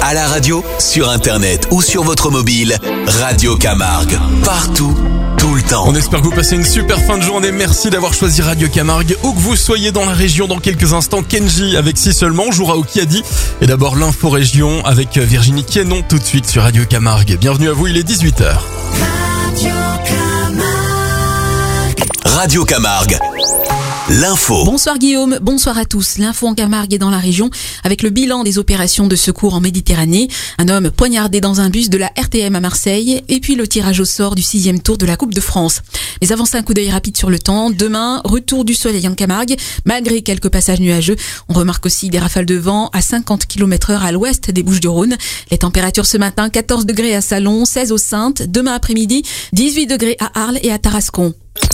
À la radio, sur internet ou sur votre mobile, Radio Camargue. Partout, tout le temps. On espère que vous passez une super fin de journée. Merci d'avoir choisi Radio Camargue. Où que vous soyez dans la région, dans quelques instants, Kenji avec Si Seulement jouera au Kiadi. Et d'abord l'info région avec Virginie Quénon tout de suite sur Radio Camargue. Bienvenue à vous, il est 18h. Radio Camargue. L'info. Bonsoir Guillaume, bonsoir à tous. L'info en Camargue est dans la région avec le bilan des opérations de secours en Méditerranée. Un homme poignardé dans un bus de la RTM à Marseille et puis le tirage au sort du 6e tour de la Coupe de France. Mais avant ça, un coup d'œil rapide sur le temps. Demain, retour du soleil en Camargue, malgré quelques passages nuageux. On remarque aussi des rafales de vent à 50 km/h à l'ouest des Bouches-du-Rhône. Les températures ce matin, 14 degrés à Salon, 16 aux Saintes. Demain après-midi, 18 degrés à Arles et à Tarascon.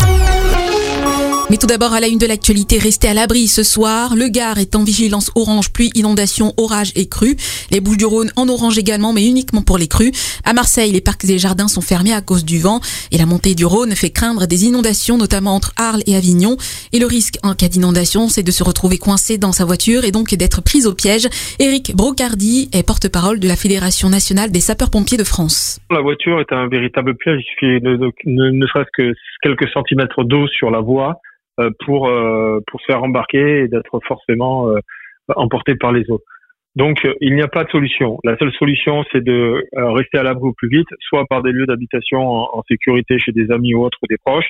Mais tout d'abord, à la une de l'actualité, restez à l'abri ce soir. Le Gard est en vigilance orange, pluie, inondation, orage et crue. Les Bouches-du-Rhône en orange également, mais uniquement pour les crues. À Marseille, les parcs et jardins sont fermés à cause du vent. Et la montée du Rhône fait craindre des inondations, notamment entre Arles et Avignon. Et le risque en cas d'inondation, c'est de se retrouver coincé dans sa voiture et donc d'être pris au piège. Éric Brocardi est porte-parole de la Fédération nationale des sapeurs-pompiers de France. La voiture est un véritable piège. Il suffit ne serait-ce que quelques centimètres d'eau sur la voie pour se faire embarquer et d'être forcément emporté par les eaux. Donc il n'y a pas de solution. La seule solution, c'est de rester à l'abri au plus vite, soit par des lieux d'habitation en sécurité chez des amis ou autres ou des proches,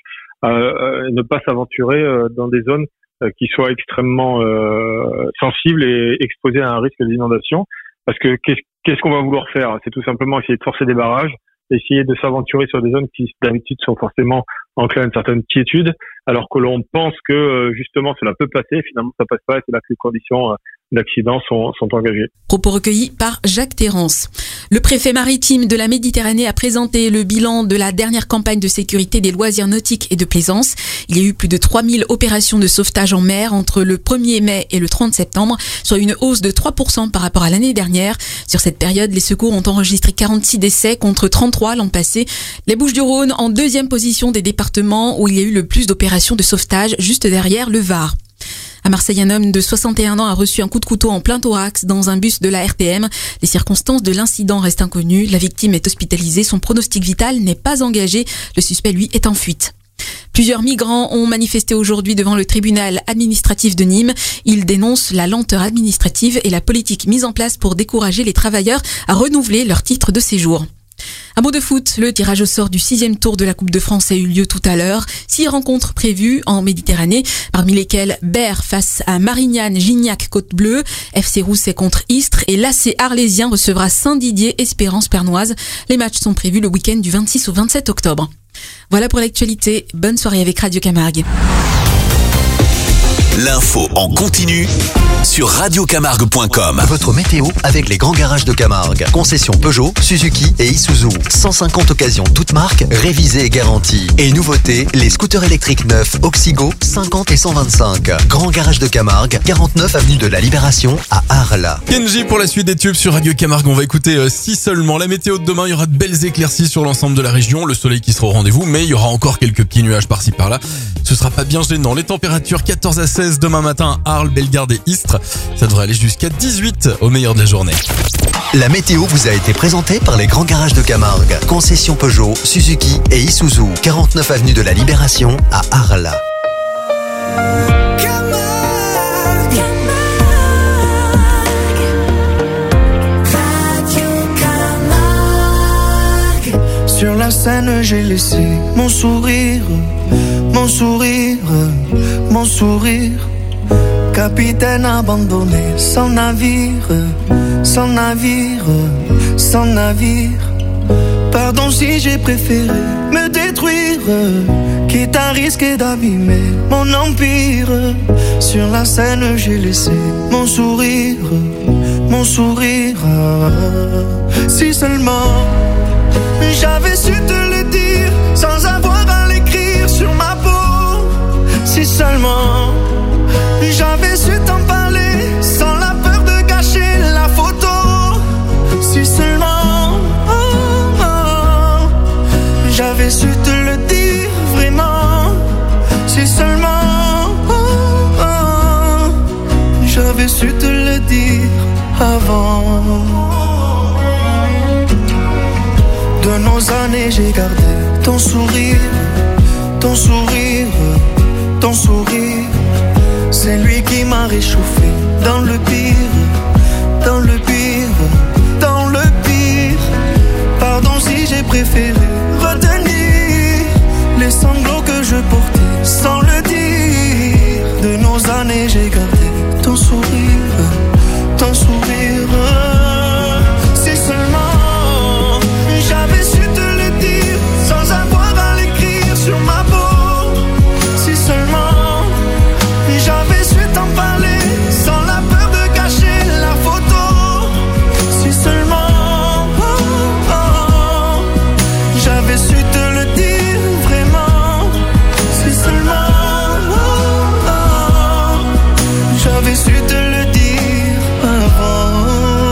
ne pas s'aventurer dans des zones qui soient extrêmement sensibles et exposées à un risque d'inondation. Parce que qu'est-ce qu'on va vouloir faire? C'est tout simplement essayer de forcer des barrages, essayer de s'aventurer sur des zones qui d'habitude sont forcément enclins à une certaine quiétude, alors que l'on pense que justement cela peut passer, finalement ça passe pas, et c'est là que les conditions d'accident sont engagées. Propos recueillis par Jacques Terrance. Le préfet maritime de la Méditerranée a présenté le bilan de la dernière campagne de sécurité des loisirs nautiques et de plaisance. Il y a eu plus de 3000 opérations de sauvetage en mer entre le 1er mai et le 30 septembre, soit une hausse de 3% par rapport à l'année dernière. Sur cette période, les secours ont enregistré 46 décès contre 33 l'an passé. Les Bouches-du-Rhône en deuxième position des départements où il y a eu le plus d'opérations de sauvetage, juste derrière le Var. À Marseille, un homme de 61 ans a reçu un coup de couteau en plein thorax dans un bus de la RTM. Les circonstances de l'incident restent inconnues. La victime est hospitalisée. Son pronostic vital n'est pas engagé. Le suspect, lui, est en fuite. Plusieurs migrants ont manifesté aujourd'hui devant le tribunal administratif de Nîmes. Ils dénoncent la lenteur administrative et la politique mise en place pour décourager les travailleurs à renouveler leur titre de séjour. Un mot de foot, le tirage au sort du 6e tour de la Coupe de France a eu lieu tout à l'heure. 6 rencontres prévues en Méditerranée, parmi lesquelles Berre face à Marignane, Gignac, Côte-Bleue, FC Rousset contre Istres et l'AC Arlésien recevra Saint-Didier, Espérance Pernoise. Les matchs sont prévus le week-end du 26 au 27 octobre. Voilà pour l'actualité. Bonne soirée avec Radio Camargue. L'info en continu sur radiocamargue.com. Votre météo avec les grands garages de Camargue. Concession Peugeot, Suzuki et Isuzu. 150 occasions toutes marques, révisées et garanties. Et nouveauté, les scooters électriques neufs Oxygo 50 et 125. Grand garage de Camargue, 49 avenue de la Libération à Arles. Kenji pour la suite des tubes sur Radio Camargue. On va écouter Si Seulement. La météo de demain, il y aura de belles éclaircies sur l'ensemble de la région. Le soleil qui sera au rendez-vous, mais il y aura encore quelques petits nuages par-ci par-là. Ce sera pas bien gênant. Les températures 14 à 16 demain matin à Arles, Bellegarde et Istres. Ça devrait aller jusqu'à 18 au meilleur de la journée. La météo vous a été présentée par les grands garages de Camargue. Concession Peugeot, Suzuki et Isuzu. 49 avenue de la Libération à Arles. Sur la scène, j'ai laissé mon sourire, mon sourire, mon sourire. Capitaine abandonné, sans navire, sans navire, sans navire. Pardon si j'ai préféré me détruire, quitte à risquer d'abîmer mon empire. Sur la scène, j'ai laissé mon sourire, mon sourire. Si seulement j'avais su te le dire sans avoir à l'écrire sur ma peau. Si seulement j'avais su t'en parler sans la peur de gâcher la photo. Si seulement j'avais su te le dire vraiment. Si seulement j'avais su te le dire avant. années j'ai gardé ton sourire, ton sourire, ton sourire. C'est lui qui m'a réchauffé dans le pire, dans le pire, dans le pire. Pardon si j'ai préféré retenir les sanglots que je portais sans le dire. De nos années j'ai gardé ton sourire, ton sourire. Si seulement j'avais su te le dire sans avoir à l'écrire sur ma peau. Si seulement j'avais su t'en parler sans la peur de cacher la photo. Si seulement j'avais su te le dire vraiment. Si seulement j'avais su te le dire avant.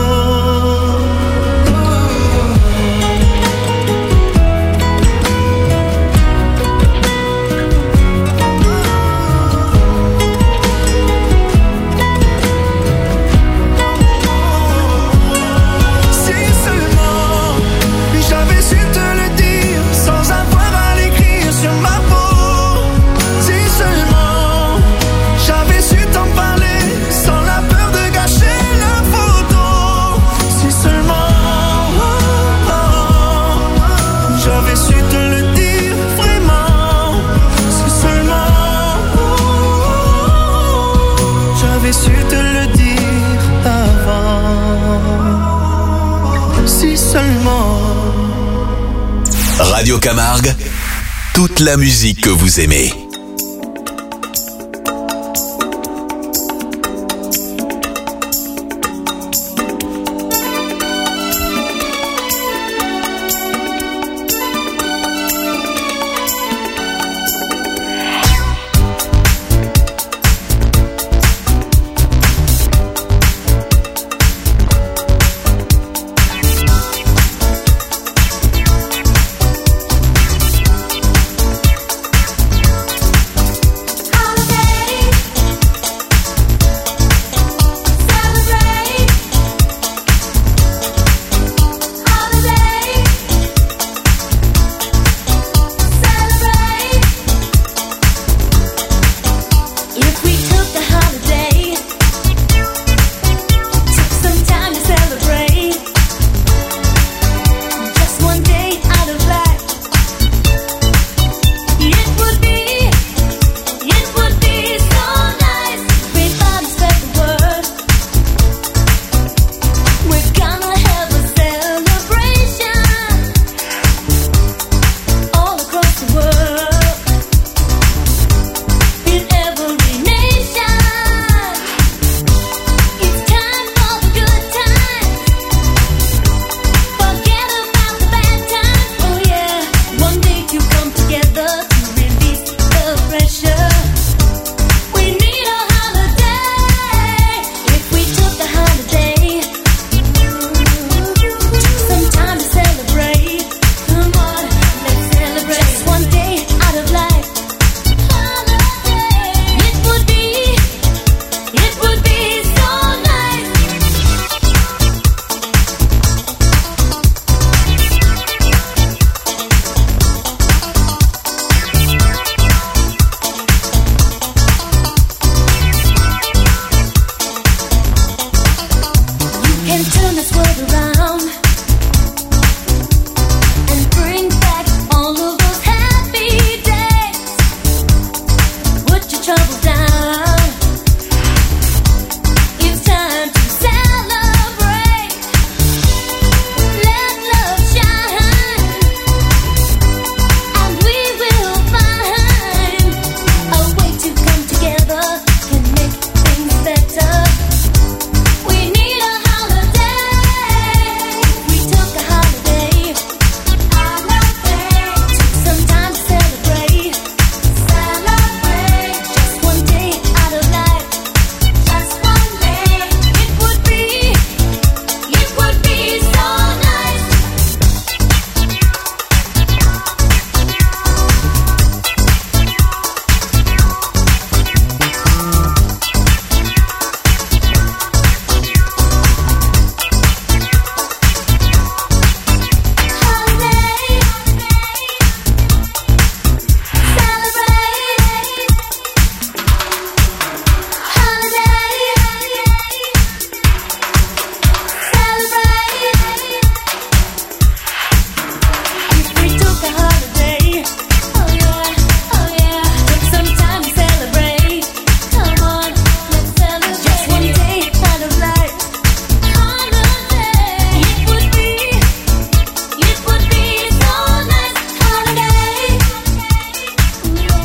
Si seulement j'avais su te le dire sans avoir à l'écrire sur ma peau. Si seulement j'avais su t'en parler sans la peur de gâcher la photo. Si seulement j'avais su te le dire vraiment. Si seulement j'avais su te le dire avant. Si seulement. Radio Camargue, toute la musique que vous aimez.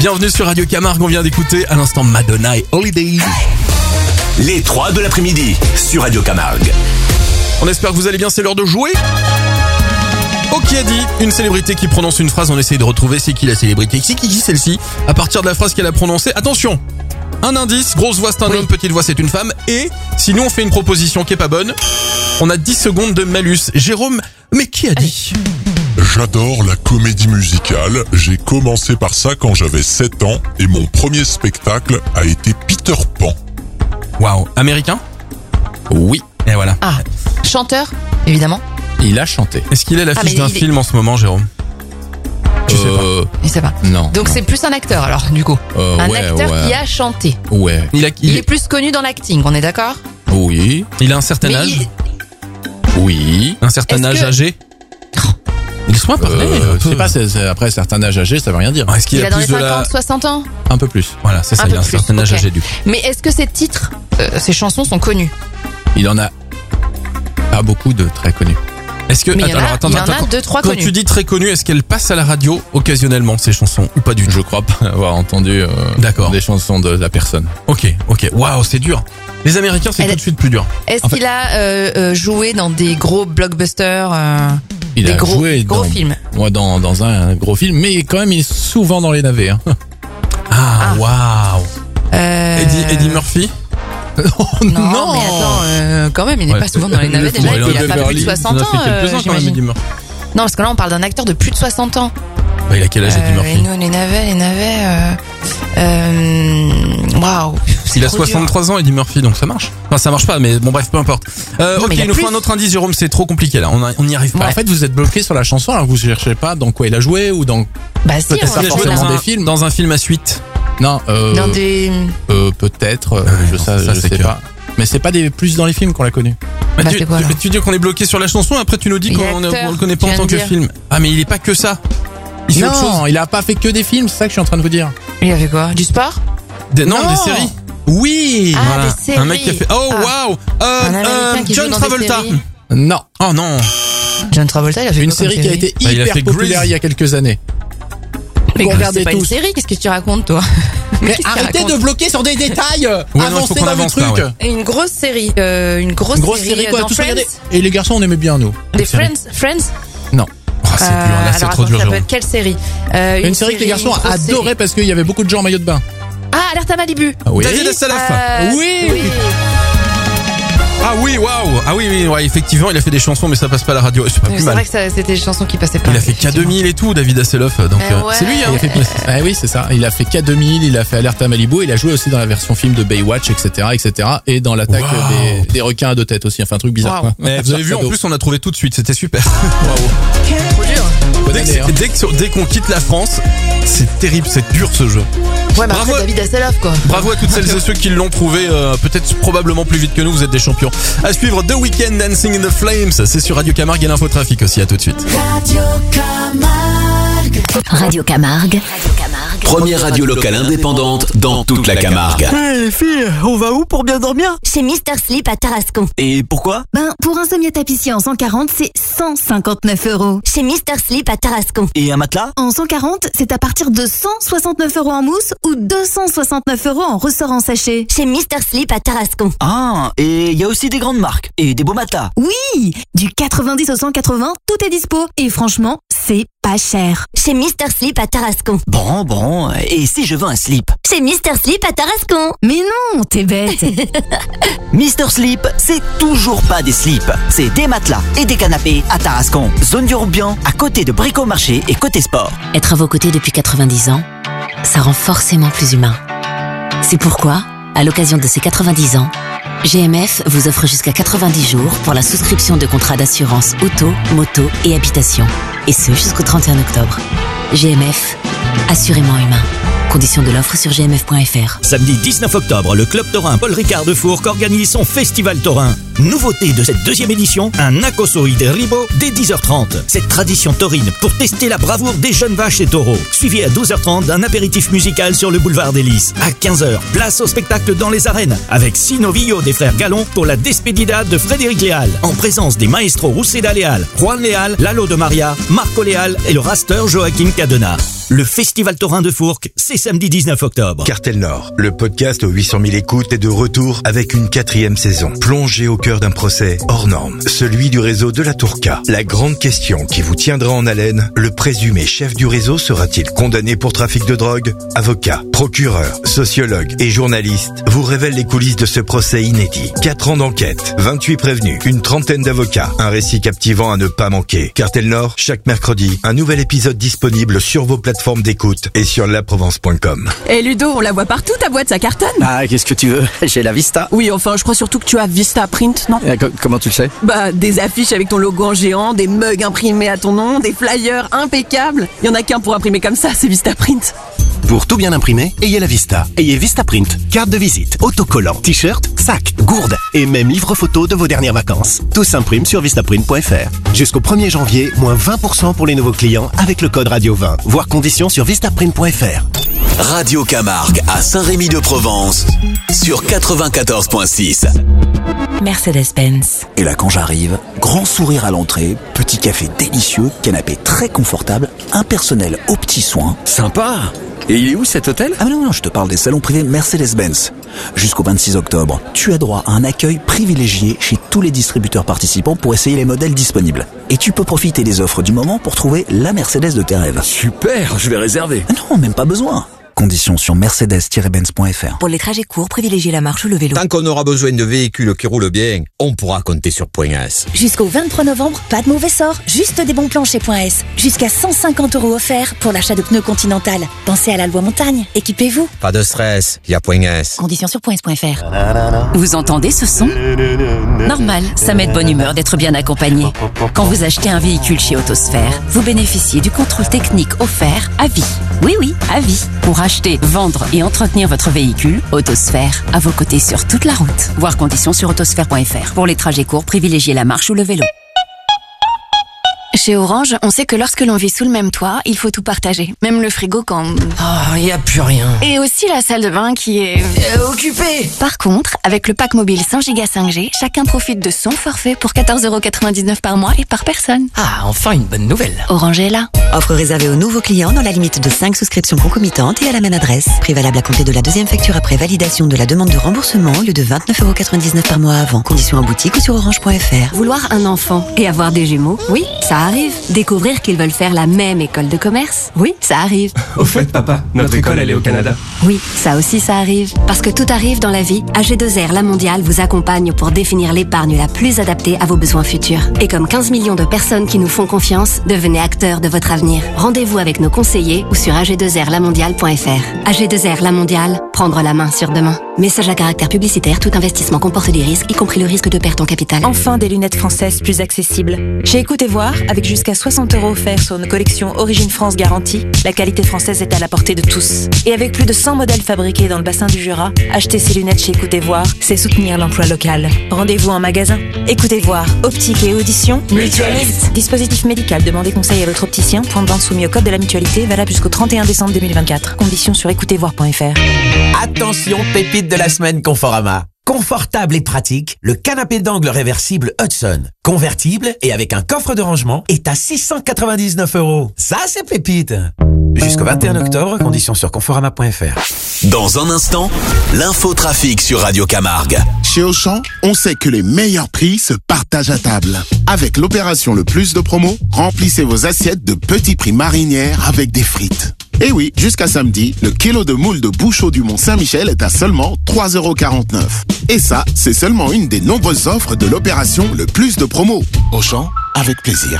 Bienvenue sur Radio Camargue, on vient d'écouter à l'instant Madonna et Holiday. Les 3 de l'après-midi sur Radio Camargue. On espère que vous allez bien, c'est l'heure de jouer. Oh, qui a dit une célébrité qui prononce une phrase, on essaye de retrouver c'est qui la célébrité. C'est qui celle-ci à partir de la phrase qu'elle a prononcée. Attention, un indice, grosse voix c'est un homme, petite voix c'est une femme. Et si nous on fait une proposition qui est pas bonne, on a 10 secondes de malus. Jérôme, mais qui a dit? J'adore la comédie musicale. J'ai commencé par ça quand j'avais 7 ans et mon premier spectacle a été Peter Pan. Waouh, américain? Oui, et voilà. Ah, chanteur, évidemment. Il a chanté. Est-ce qu'il est l'affiche d'un film en ce moment, Jérôme? Tu sais pas. Il sait pas. Non. Donc c'est plus un acteur alors, du coup. Un acteur qui a chanté. Ouais. Il est plus connu dans l'acting, on est d'accord? Oui. Il a un certain âge? Oui. Un certain âge âgé? Laisse-moi parler. Je sais pas, après un certain âge âgé, ça veut rien dire. Est-ce qu'il a dans les 50, 60 ans? Un peu plus. Voilà, c'est ça, il a un certain âge âgé du coup. Mais est-ce que ces titres, ces chansons sont connues? Il en a pas beaucoup de très connus. Est-ce que il y en a 2-3 quand connus. tu dis très connu, est-ce qu'elle passe à la radio occasionnellement ces chansons ou pas du tout? Je crois pas avoir entendu des chansons de la personne. Ok. Waouh, c'est dur. Les Américains, c'est tout de suite plus dur. Est-ce qu'il a joué dans des gros blockbusters? Il a joué gros films. Ouais, dans un gros film, mais quand même il est souvent dans les navets. Hein. Waouh. Eddie Murphy? Non, mais attends, quand même, il n'est pas souvent dans les navets déjà. Il a pas plus de 60 ans, j'imagine. Non, parce que là, on parle d'un acteur de plus de 60 ans. Il a quel âge, Eddie Murphy? Les navets. Waouh. Il a 63 ans, Eddie Murphy, donc ça marche. Enfin, ça marche pas, mais bon, bref, peu importe. Ok, il nous faut un autre indice, Jérôme, c'est trop compliqué là, on n'y arrive pas. En fait, vous êtes bloqué sur la chanson, alors vous cherchez pas dans quoi il a joué ou dans. Bah si, peut-être pas forcément des films. Dans un film à suite. Non, dans des. Peut-être, je sais pas. Mais c'est pas plus dans les films qu'on l'a connu. Tu dis qu'on est bloqué sur la chanson, après tu nous dis qu'on le connaît pas en tant que film. Ah, mais il est pas que ça. Il fait autre chose. Non, il a pas fait que des films, c'est ça que je suis en train de vous dire. Il a fait quoi? Du sport? Non, des séries. Oui. Des séries. Un mec qui a fait. Oh waouh. John Travolta. Non. Oh non. John Travolta, il a fait une série qui a été hyper populaire il y a quelques années. Mais regardez pas une série, qu'est-ce que tu racontes toi? Mais arrêtez de bloquer sur des détails. Avancez dans le truc. Une grosse série, une grosse série quoi, dans Friends. Et les garçons, on aimait bien nous. Des Friends? Non. Oh, c'est dur, là c'est trop dur. Ça peut être quelle série? Une série que les garçons adoraient parce qu'il y avait beaucoup de gens en maillot de bain. Ah, Alerte à Malibu. Oui. David Hasselhoff. Oui. Ah oui, waouh. Ah oui, ouais, effectivement, il a fait des chansons, mais ça passe pas à la radio. C'est pas plus mal. C'est vrai que c'était des chansons qui passaient pas. Il a fait K2000 et tout, David Hasselhoff. Donc c'est lui. Il a fait oui, c'est ça. Il a fait K2000, il a fait Alerte à Malibu, il a joué aussi dans la version film de Baywatch, etc., et dans l'attaque des requins à deux têtes aussi. Enfin, un truc bizarre. Wow. Mais vous avez vu, en plus, on a trouvé tout de suite. C'était super. Trop dur. Dès qu'on quitte la France, c'est terrible, c'est dur ce jeu. Ouais, mais après David Hasselhoff, quoi. Bravo à toutes celles et ceux qui l'ont trouvé, peut-être probablement plus vite que nous, vous êtes des champions. À suivre The Weeknd, Dancing in the Flames, c'est sur Radio Camargue et l'infotrafic aussi, à tout de suite. Radio Camargue. Première radio locale indépendante dans toute la Camargue. Les filles, on va où pour bien dormir? Chez Mister Sleep à Tarascon. Et pourquoi? Pour un sommier tapissier en 140, c'est 159 €. Chez Mister Sleep à Tarascon. Et un matelas? En 140, c'est à partir de 169 € en mousse ou 269 € en ressort en sachet. Chez Mister Sleep à Tarascon. Ah, et il y a aussi des grandes marques et des beaux matelas. Oui, du 90 au 180, tout est dispo. Et franchement, c'est pas cher. Chez Mister Sleep à Tarascon. Bon, et si je veux un slip? Chez Mister Sleep à Tarascon. Mais non, t'es bête. Mister Sleep, c'est toujours pas des slips. C'est des matelas et des canapés à Tarascon. Zone du Roubian, à côté de Brico-Marché et côté sport. Être à vos côtés depuis 90 ans, ça rend forcément plus humain. C'est pourquoi, à l'occasion de ces 90 ans, GMF vous offre jusqu'à 90 jours pour la souscription de contrats d'assurance auto, moto et habitation. Et ce jusqu'au 31 octobre. GMF, assurément humain. Conditions de l'offre sur gmf.fr. Samedi 19 octobre, le Club Taurin Paul Ricard de Fourques organise son Festival Taurin. Nouveauté de cette deuxième édition, un Akosoi des Ribot dès 10h30. Cette tradition taurine pour tester la bravoure des jeunes vaches et taureaux. Suivi à 12h30 d'un apéritif musical sur le boulevard des Lys. À 15h, place au spectacle dans les arènes avec Sino Villo des frères Gallon pour la Despedida de Frédéric Léal. En présence des maestros Rousseda Léal, Juan Léal, Lalo de Maria, Marco Léal et le raster Joachim Cadena. Le Festival Taurin de Fourques, c'est samedi 19 octobre. Cartel Nord, le podcast aux 800 000 écoutes est de retour avec une 4e saison. Plongé au cœur d'un procès hors norme, celui du réseau de la Tourca. La grande question qui vous tiendra en haleine, le présumé chef du réseau sera-t-il condamné pour trafic de drogue? Avocats, procureurs, sociologues et journalistes vous révèlent les coulisses de ce procès inédit. 4 ans d'enquête, 28 prévenus, une trentaine d'avocats, un récit captivant à ne pas manquer. Cartel Nord, chaque mercredi, un nouvel épisode disponible sur vos plateformes d'écoute et sur laprovence.com. Et Ludo, on la voit partout, ta boîte, ça cartonne. Ah, qu'est-ce que tu veux? J'ai la Vista. Oui, enfin, je crois surtout que tu as Vista Print, non? Comment tu le sais? Bah, des affiches avec ton logo en géant, des mugs imprimés à ton nom, des flyers impeccables. Il y en a qu'un pour imprimer comme ça, c'est Vista Print. Pour tout bien imprimer, ayez la Vista. Ayez Vista Print, carte de visite, autocollant, t-shirt, sac, gourde et même livre photo de vos dernières vacances. Tout s'imprime sur vistaprint.fr. Jusqu'au 1er janvier, moins 20% pour les nouveaux clients avec le code Radio20. Voir conditions sur vistaprint.fr. Radio Camargue à Saint-Rémy-de-Provence sur 94.6. Mercedes-Benz. Et là, quand j'arrive, grand sourire à l'entrée, petit café délicieux, canapé très confortable, un personnel aux petits soins. Sympa. Et il est où cet hôtel? Ah mais non, je te parle des salons privés Mercedes-Benz. Jusqu'au 26 octobre, tu as droit à un accueil privilégié chez tous les distributeurs participants pour essayer les modèles disponibles. Et tu peux profiter des offres du moment pour trouver la Mercedes de tes rêves. Super, je vais réserver. Ah non, même pas besoin. Conditions sur mercedes-benz.fr. Pour les trajets courts, privilégiez la marche ou le vélo. Tant qu'on aura besoin de véhicules qui roulent bien, on pourra compter sur Point S. Jusqu'au 23 novembre, pas de mauvais sort, juste des bons plans chez Point S. Jusqu'à 150 € offerts pour l'achat de pneus Continental. Pensez à la loi montagne, équipez-vous. Pas de stress, il y a Point S. Conditions sur points.fr. Vous entendez ce son? Normal, ça met de bonne humeur d'être bien accompagné. Quand vous achetez un véhicule chez Autosphère, vous bénéficiez du contrôle technique offert à vie. Oui, à vie. Pour acheter, vendre et entretenir votre véhicule, Autosphère, à vos côtés sur toute la route. Voir conditions sur autosphère.fr. Pour les trajets courts, privilégiez la marche ou le vélo. Chez Orange, on sait que lorsque l'on vit sous le même toit, il faut tout partager. Même le frigo quand... Oh, y a plus rien. Et aussi la salle de bain qui est... occupée. Par contre, avec le pack mobile 100 Go 5G, chacun profite de son forfait pour 14,99 € par mois et par personne. Ah, enfin une bonne nouvelle. Orange est là. Offre réservée aux nouveaux clients dans la limite de 5 souscriptions concomitantes et à la même adresse. Prix valable à compter de la deuxième facture après validation de la demande de remboursement au lieu de 29,99 € par mois avant. Conditions en boutique ou sur orange.fr. Vouloir un enfant et avoir des jumeaux, oui, ça arrive. Découvrir qu'ils veulent faire la même école de commerce, oui, ça arrive. Au fait, papa, notre école, elle est au Canada. Oui, ça aussi, ça arrive. Parce que tout arrive dans la vie, AG2R La Mondiale vous accompagne pour définir l'épargne la plus adaptée à vos besoins futurs. Et comme 15 millions de personnes qui nous font confiance, devenez acteurs de votre avenir. Rendez-vous avec nos conseillers ou sur ag2rlamondiale.fr. AG2R La Mondiale, prendre la main sur demain. Message à caractère publicitaire, tout investissement comporte des risques, y compris le risque de perte en capital. Enfin, des lunettes françaises plus accessibles. Chez Écoutez Voir, avec jusqu'à 60 € offerts sur une collection Origine France garantie, la qualité française est à la portée de tous. Et avec plus de 100 modèles fabriqués dans le bassin du Jura, acheter ces lunettes chez Écoutez Voir, c'est soutenir l'emploi local. Rendez-vous en magasin. Écoutez Voir, optique et audition, mutualiste. Dispositif médical, demandez conseil à votre opticien. Point de vente soumis au code de la mutualité, valable jusqu'au 31 décembre 2024. Conditions sur écoutezvoir.fr. Attention, pépite de la semaine Conforama. Confortable et pratique, le canapé d'angle réversible Hudson, convertible et avec un coffre de rangement, est à 699 €. Ça, c'est pépite. Jusqu'au 21 octobre, conditions sur conforama.fr. Dans un instant, l'infotrafic sur Radio Camargue. Chez Auchan, on sait que les meilleurs prix se partagent à table. Avec l'opération Le Plus de Promo, remplissez vos assiettes de petits prix marinières avec des frites. Et oui, jusqu'à samedi, le kilo de moules de Bouchot du Mont-Saint-Michel est à seulement 3,49 €. Et ça, c'est seulement une des nombreuses offres de l'opération Le Plus de Promo. Auchan, avec plaisir.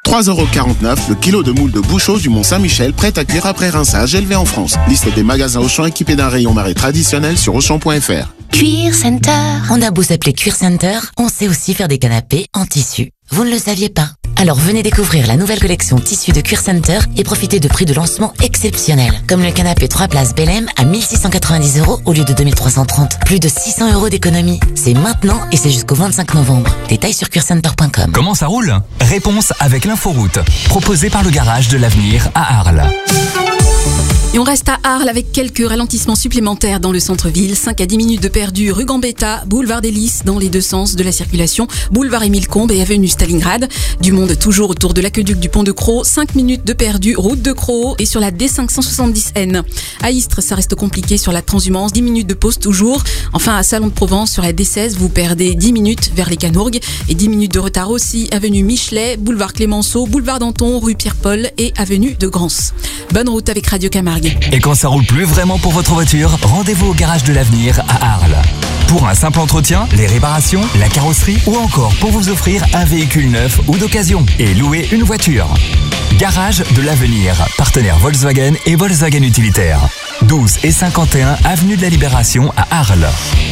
3,49 € le kilo de moules de Bouchot du Mont-Saint-Michel, prêt à cuire après rinçage, élevé en France. Liste des magasins Auchan équipés d'un rayon marée traditionnel sur Auchan.fr. Cuir Center. On a beau s'appeler Cuir Center, on sait aussi faire des canapés en tissu. Vous ne le saviez pas? Alors venez découvrir la nouvelle collection tissu de Cuir Center et profitez de prix de lancement exceptionnels. Comme le canapé 3 places Belém à 1690 € au lieu de 2330. Plus de 600 € d'économie. C'est maintenant et c'est jusqu'au 25 novembre. Détails sur cuircenter.com. Comment ça roule? Réponse avec l'inforoute. Proposée par le garage de l'avenir à Arles. Et on reste à Arles avec quelques ralentissements supplémentaires dans le centre-ville. 5 à 10 minutes de perdu rue Gambetta, boulevard des Lys dans les deux sens de la circulation, boulevard Émile Combes et avenue Stalingrad. Du monde toujours autour de l'aqueduc du pont de Crau. 5 minutes de perdu route de Crau et sur la D570N. À Istres, ça reste compliqué sur la transhumance. 10 minutes de pause toujours. Enfin, à Salon de Provence, sur la D16, vous perdez 10 minutes vers les Canourgues et 10 minutes de retard aussi. Avenue Michelet, boulevard Clémenceau, boulevard Danton, rue Pierre-Paul et avenue de Grance. Bonne route avec Radio Camargue. Et quand ça roule plus vraiment pour votre voiture, rendez-vous au Garage de l'Avenir à Arles. Pour un simple entretien, les réparations, la carrosserie ou encore pour vous offrir un véhicule neuf ou d'occasion et louer une voiture. Garage de l'Avenir, partenaire Volkswagen et Volkswagen Utilitaire. 12 et 51 avenue de la Libération à Arles.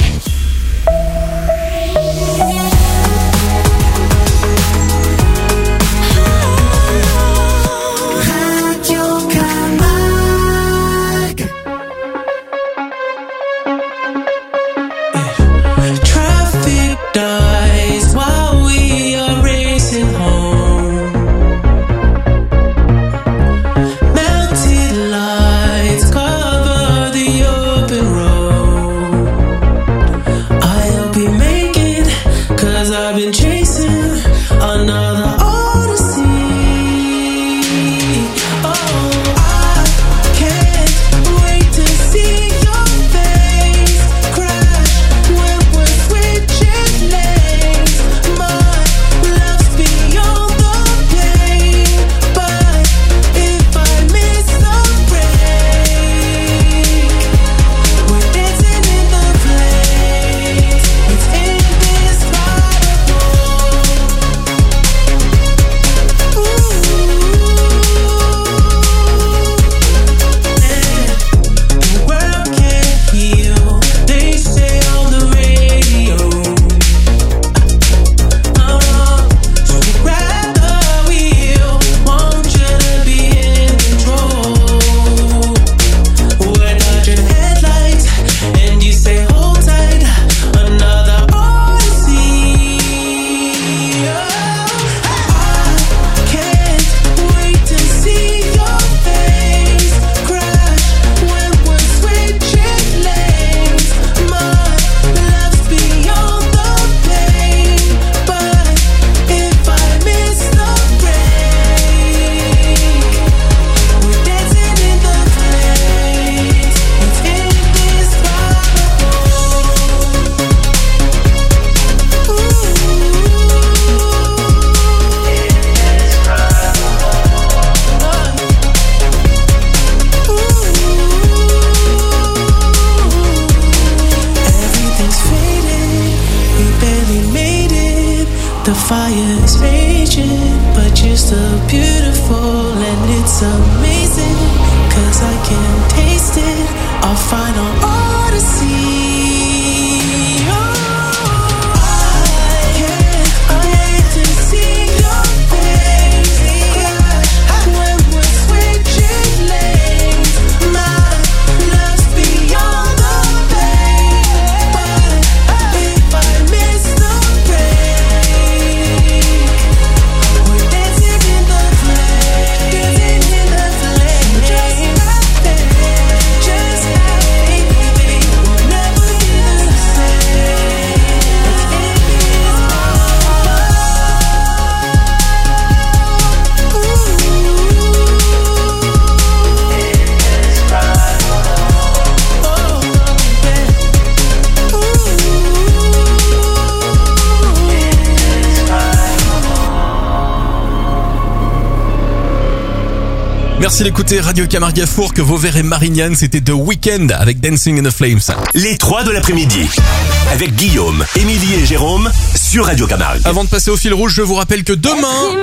Merci d'écouter Radio Camargue à Fourques, Vauvert et Marignane. C'était The Weeknd avec Dancing in the Flames. Les 3 de l'après-midi. Avec Guillaume, Émilie et Jérôme sur Radio Camargue. Avant de passer au fil rouge, je vous rappelle que demain,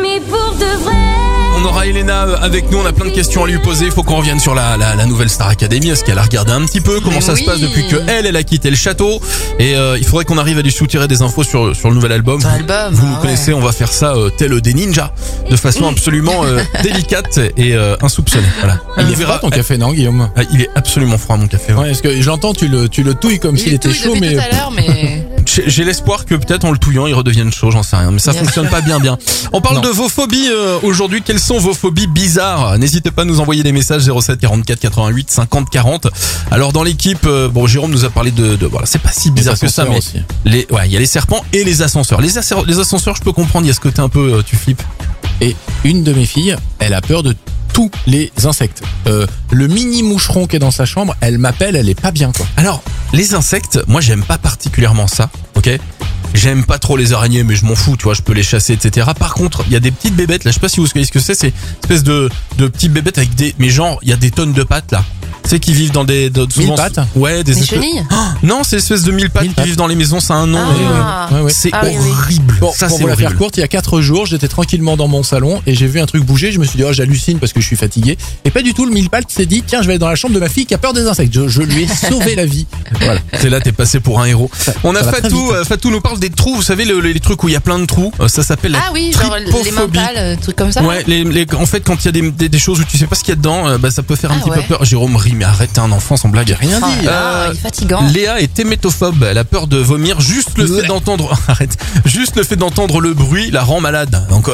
on aura Elena avec nous. On a plein de questions à lui poser. Il faut qu'on revienne sur la nouvelle Star Academy. Est-ce qu'elle a regardé un petit peu comment ça se passe depuis que elle a quitté le château? Et il faudrait qu'on arrive à lui soutirer des infos sur le nouvel album. Vous nous connaissez, on va faire ça tel des ninjas, de façon absolument délicate et insoupçonnée. Voilà. Il est froid ton café, non, Guillaume? Il est absolument froid mon café. Ouais, est-ce que j'entends tu le touilles comme s'il était chaud, mais tout à l'heure, mais Écoute, j'ai l'espoir que peut-être en le touillant, il redevienne chaud, j'en sais rien. Mais ça fonctionne pas bien. On parle de vos phobies aujourd'hui. Quelles sont vos phobies bizarres? N'hésitez pas à nous envoyer des messages 07 44 88 50 40. Alors dans l'équipe, Jérôme nous a parlé de voilà, c'est pas si bizarre que ça, mais il y a les serpents et les ascenseurs. Les ascenseurs, je peux comprendre, il y a ce côté un peu, tu flippes. Et une de mes filles, elle a peur de tous les insectes. Le mini moucheron qui est dans sa chambre, elle m'appelle, elle est pas bien, quoi. Alors, les insectes, moi j'aime pas particulièrement ça, ok? J'aime pas trop les araignées, mais je m'en fous, tu vois, je peux les chasser, etc. Par contre, il y a des petites bébêtes, là, je sais pas si vous savez ce que c'est une espèce de petites bébêtes avec mais genre, il y a des tonnes de pattes, là. Tu sais, qui vivent dans des souvent, 1000 pattes. Ouais, des chenilles. Non, c'est espèce de 1000 pattes qui vivent dans les maisons, ça a un nom. C'est horrible. Bon, ça, pour vous la faire courte, il y a 4 jours, j'étais tranquillement dans mon salon et j'ai vu un truc bouger. Je me suis dit, j'hallucine parce que je suis fatigué. Et pas du tout, le 1000 pattes s'est dit, tiens, je vais aller dans la chambre de ma fille qui a peur des insectes. Je lui ai sauvé la vie. Voilà. C'est là, t'es passé pour un héros. On a Fatou nous parle des trous. Vous savez, les trucs où il y a plein de trous. Ça s'appelle la genre les mentales, trucs comme ça. Ouais, en fait, quand il y a des choses où tu sais pas ce qu'il y a dedans, ça peut faire un petit peu peur. Jérôme rit, mais arrête, t'es un enfant sans blague. Rien dit. Il est fatigant. Léa est hémétophobe. Elle a peur de vomir. Juste le fait d'entendre, juste le fait d'entendre le bruit la rend malade. Donc,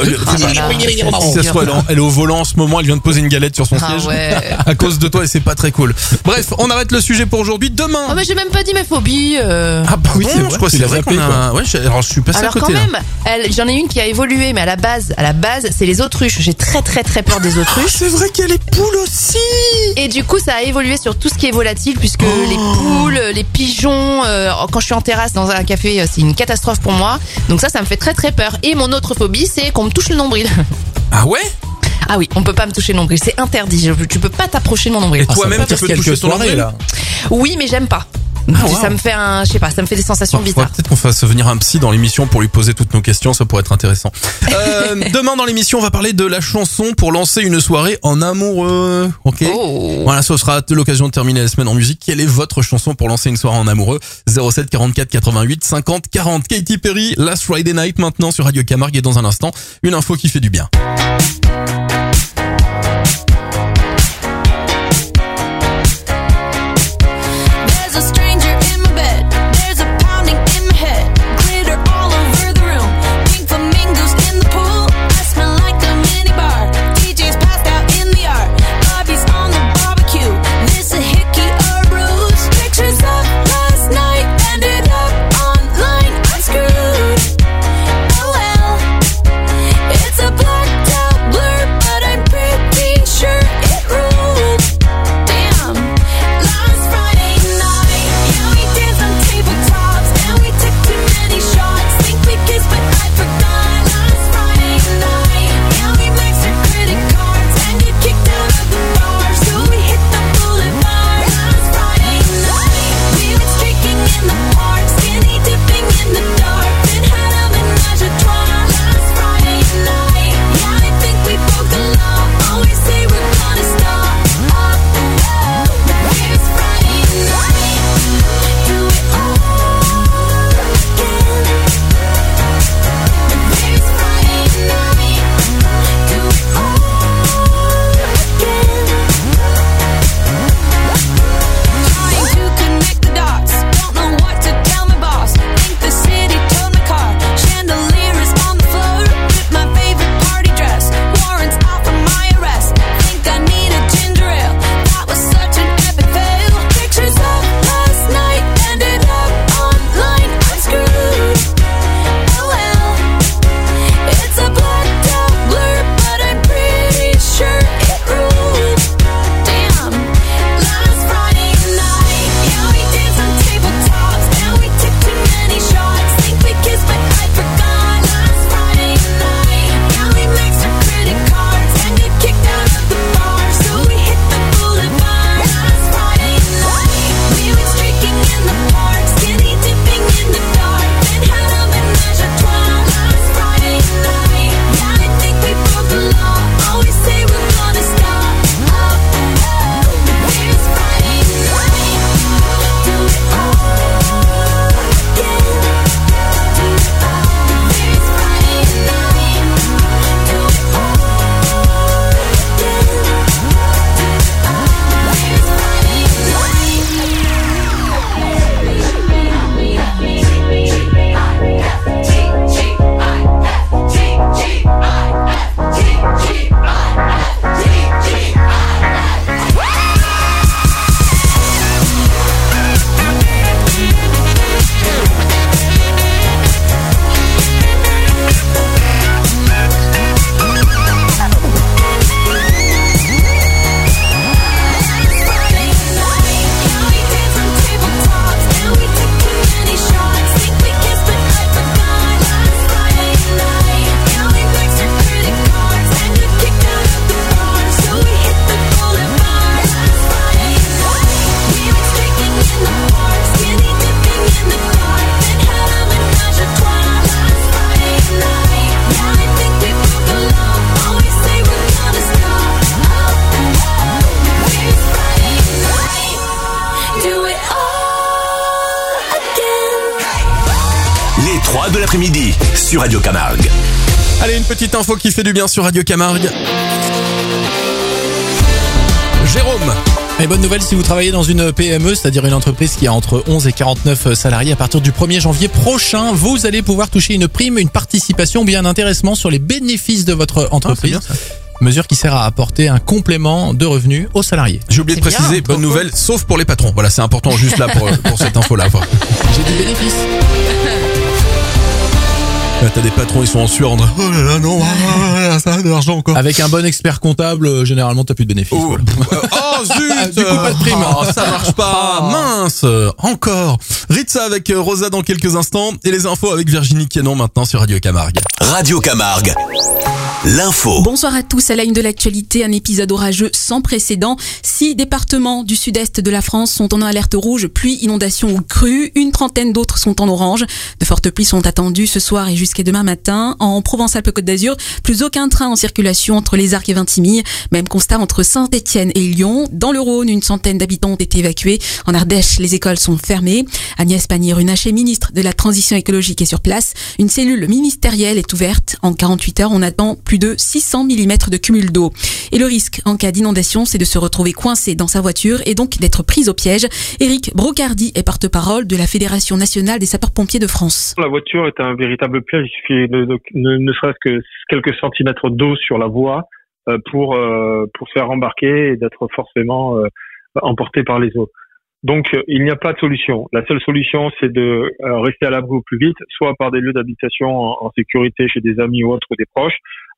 si ça soit, elle est au volant en ce moment, elle vient de poser une galette sur son siège. À cause de toi et c'est pas très cool. Bref, on arrête le sujet pour aujourd'hui. Demain. Ah, mais j'ai même pas dit mes phobies. Ah, bah oui, je crois que c'est vrai qu'on a, alors je suis passé à côté. Alors quand même, j'en ai une qui a évolué, mais à la base, c'est les autruches. J'ai très très très peur des autruches. C'est vrai qu'il y a les poules aussi. Et du coup, ça a évolué sur tout ce qui est volatile, puisque les poules, les pigeons, quand je suis en terrasse dans un café, c'est une catastrophe pour moi. Donc ça me fait très très peur. Et mon autre phobie, c'est qu'on me touche le nombril. Ah ouais? Ah oui, on peut pas me toucher le nombril, c'est interdit. Tu peux pas t'approcher de mon nombril. Et toi-même, tu peux toucher ton nombril là? Oui, mais j'aime pas. Ça me fait ça me fait des sensations bizarres. Peut-être qu'on fasse venir un psy dans l'émission pour lui poser toutes nos questions, ça pourrait être intéressant. Demain dans l'émission, on va parler de la chanson pour lancer une soirée en amoureux. Ok. Voilà, ce sera l'occasion de terminer la semaine en musique. Quelle est votre chanson pour lancer une soirée en amoureux? 07 44 88 50 40. Katy Perry, Last Friday Night maintenant sur Radio Camargue et dans un instant, une info qui fait du bien. Blacked out blue l'après-midi sur Radio Camargue. Allez, une petite info qui fait du bien sur Radio Camargue. Jérôme. Et bonne nouvelle si vous travaillez dans une PME, c'est-à-dire une entreprise qui a entre 11 et 49 salariés. À partir du 1er janvier prochain, vous allez pouvoir toucher une prime, une participation ou bien un intéressement sur les bénéfices de votre entreprise. Ah, c'est bien, ça. Mesure qui sert à apporter un complément de revenus aux salariés. J'ai oublié de préciser, bonne nouvelle, sauf pour les patrons. Voilà, c'est important juste là pour cette info-là. J'ai du bénéfice. Là, t'as des patrons, ils sont en sueur. Oh là là, non, ça a de l'argent encore. Avec un bon expert comptable, généralement, t'as plus de bénéfices. Oh, voilà. Oh zut. Du coup, pas de prime. Oh, ça marche pas. Mince. Encore. Ritza avec Rosa dans quelques instants. Et les infos avec Virginie Quénon maintenant sur Radio Camargue. Radio Camargue. L'info. Bonsoir à tous. À la une de l'actualité, un épisode orageux sans précédent. 6 départements du sud-est de la France sont en alerte rouge, pluie, inondation ou crue. Une trentaine d'autres sont en orange. De fortes pluies sont attendues ce soir et jusqu'à demain matin. En Provence-Alpes-Côte d'Azur, plus aucun train en circulation entre les Arcs et Vintimille. Même constat entre Saint-Étienne et Lyon. Dans le Rhône, une centaine d'habitants ont été évacués. En Ardèche, les écoles sont fermées. Agnès Pannier-Runacher, ministre de la Transition écologique, est sur place. Une cellule ministérielle est ouverte. En 48 heures, on attend plus de 600 mm de cumul d'eau. Et le risque en cas d'inondation, c'est de se retrouver coincé dans sa voiture et donc d'être pris au piège. Éric Brocardi est porte-parole de la Fédération nationale des sapeurs-pompiers de France. La voiture est un véritable piège. Il suffit ne serait-ce que quelques centimètres d'eau sur la voie pour faire embarquer et d'être forcément emporté par les eaux. Donc, il n'y a pas de solution. La seule solution, c'est de rester à l'abri au plus vite, soit par des lieux d'habitation en sécurité chez des amis ou autres ou des proches,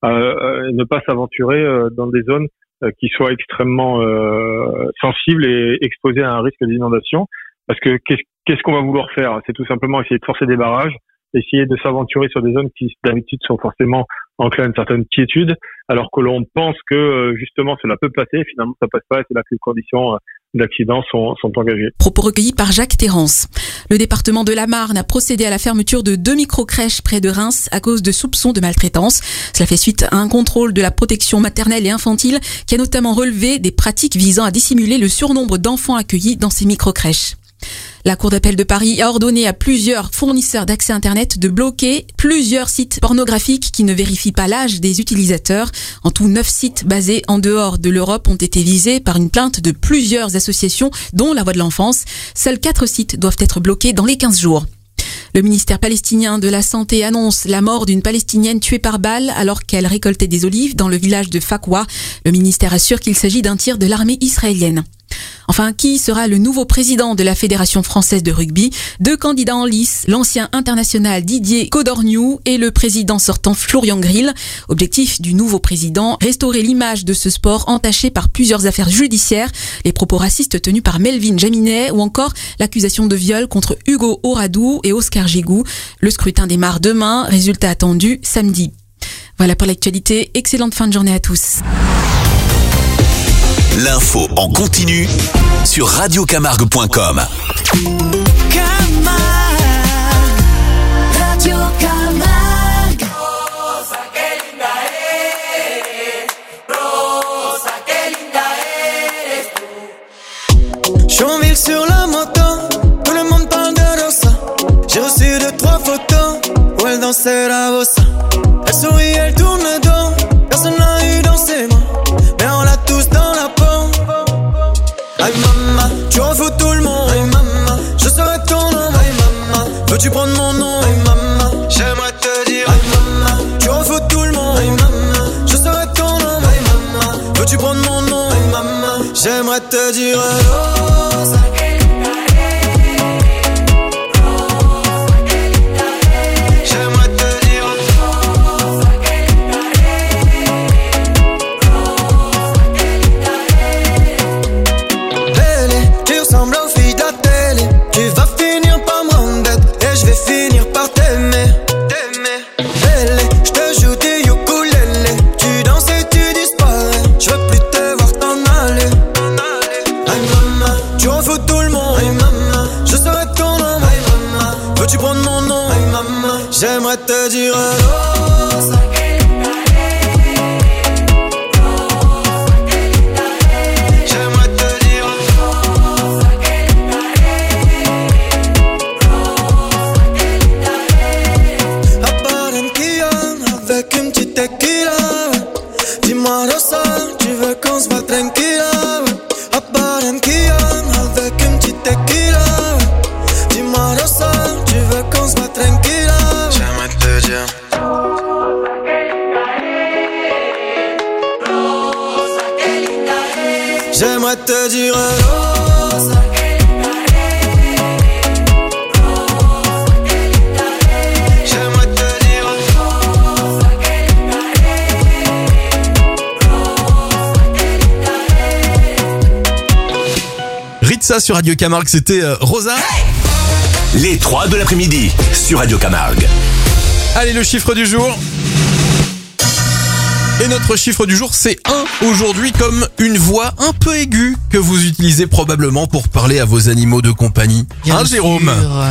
ne pas s'aventurer dans des zones qui soient extrêmement sensibles et exposées à un risque d'inondation. Parce que qu'est-ce qu'on va vouloir faire? C'est tout simplement essayer de forcer des barrages, essayer de s'aventurer sur des zones qui d'habitude sont forcément enclins à une certaine quiétude, alors que l'on pense que justement cela peut passer, et finalement ça passe pas, et c'est là que les conditions d'accident sont engagées. Propos recueillis par Jacques Terrance. Le département de la Marne a procédé à la fermeture de 2 microcrèches près de Reims à cause de soupçons de maltraitance. Cela fait suite à un contrôle de la protection maternelle et infantile qui a notamment relevé des pratiques visant à dissimuler le surnombre d'enfants accueillis dans ces microcrèches. La Cour d'appel de Paris a ordonné à plusieurs fournisseurs d'accès Internet de bloquer plusieurs sites pornographiques qui ne vérifient pas l'âge des utilisateurs. En tout, 9 sites basés en dehors de l'Europe ont été visés par une plainte de plusieurs associations, dont la Voix de l'Enfance. Seuls 4 sites doivent être bloqués dans les 15 jours. Le ministère palestinien de la Santé annonce la mort d'une Palestinienne tuée par balle alors qu'elle récoltait des olives dans le village de Fakwa. Le ministère assure qu'il s'agit d'un tir de l'armée israélienne. Enfin, qui sera le nouveau président de la Fédération française de rugby? 2 candidats en lice, l'ancien international Didier Codorniou et le président sortant Florian Grill. Objectif du nouveau président, restaurer l'image de ce sport entaché par plusieurs affaires judiciaires, les propos racistes tenus par Melvin Jaminet ou encore l'accusation de viol contre Hugo Oradou et Oscar Gégou. Le scrutin démarre demain, résultat attendu samedi. Voilà pour l'actualité, excellente fin de journée à tous. L'info en continu sur radiocamargue.com. Radio Camargue. Chonville sur la moto, tout le monde parle de Rosa. J'ai reçu 2-3 photos où elle dansait la bossa. Elle sourit, elle tourne le dos, personne n'a eu dans ses mains, mais on l'a tous dans la peau. Aïe maman, tu en fous tout le monde. Aïe maman, je serai ton nom. Aïe maman, veux-tu prendre mon nom? Aïe maman, j'aimerais te dire. Aïe maman, tu en fous tout le monde. Aïe maman, je serai ton nom. Aïe maman, veux-tu prendre mon nom? Aïe maman, j'aimerais te dire. Rosa. Aïe maman, tequila. Dis-moi Rosa, tu veux qu'on se voit tranquilla, à Barranquilla avec un petit tequila. Dis-moi Rosa, tu veux qu'on se voit tranquilla. J'aimerais te dire. J'aimerais te dire Rosa. Ritza sur Radio Camargue, c'était Rosa. Les 3 de l'après-midi sur Radio Camargue. Allez, le chiffre du jour. Et notre chiffre du jour, c'est 1 aujourd'hui, comme une voix un peu aiguë que vous utilisez probablement pour parler à vos animaux de compagnie. Bien Jérôme?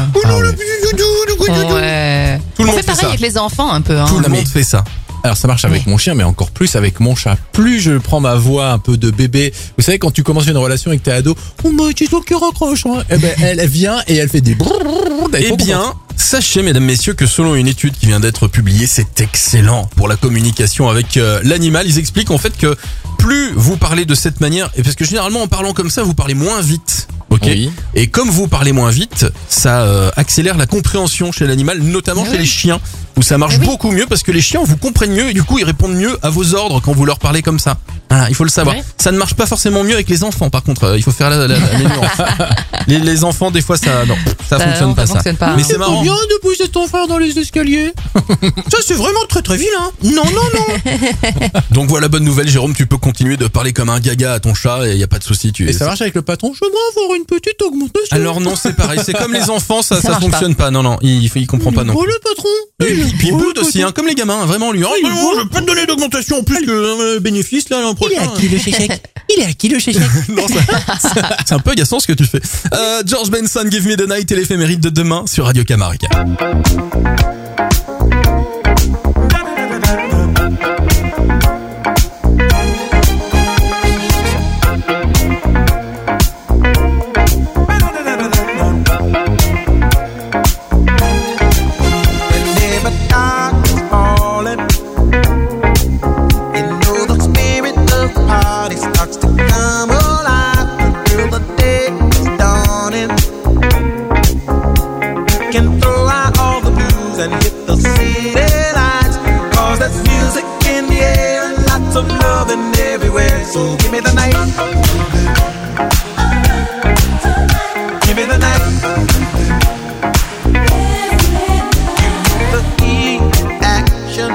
Ouais. Tout le monde fait fait pareil ça. avec les enfants un peu. Hein. Tout le monde fait ça. Alors ça marche avec mon chien, mais encore plus avec mon chat. Plus je prends ma voix un peu de bébé. Vous savez, quand tu commences une relation avec tes ados, oh bah tu toi qui raccroche. Hein. Eh ben elle vient et elle fait des. Eh bien, sachez, mesdames, messieurs, que selon une étude qui vient d'être publiée, c'est excellent pour la communication avec l'animal. Ils expliquent en fait que plus vous parlez de cette manière, et parce que généralement en parlant comme ça, vous parlez moins vite. Ok. Oui. Et comme vous parlez moins vite, ça accélère la compréhension chez l'animal, notamment chez les chiens, où ça marche beaucoup mieux parce que les chiens vous comprennent mieux et du coup ils répondent mieux à vos ordres quand vous leur parlez comme ça. Voilà, il faut le savoir. Ouais. Ça ne marche pas forcément mieux avec les enfants, par contre, il faut faire la nuance. Les enfants, des fois, ça fonctionne pas, ça. fonctionne pas. Mais c'est marrant. Bien de pousser ton frère dans les escaliers. Ça, c'est vraiment très très vilain. Non. Donc voilà, bonne nouvelle, Jérôme, tu peux continuer de parler comme un gaga à ton chat et il y a pas de souci. Et ça marche avec le patron. J'aimerais avoir une petite augmentation. Alors non, c'est pareil, c'est comme les enfants, ça marche fonctionne pas. Non, il comprend pas non. Oh le patron. Et puis il boude aussi, hein, comme les gamins, vraiment lui. Oh, je vais pas te donner d'augmentation en plus que bénéfice là l'an prochain. Il est à qui le chèque? Non, c'est un peu agaçant ce que tu fais. George Benson, Give Me the Night et l'éphéméride de demain sur Radio Camargue. So give me the night. Give me the night. The key action.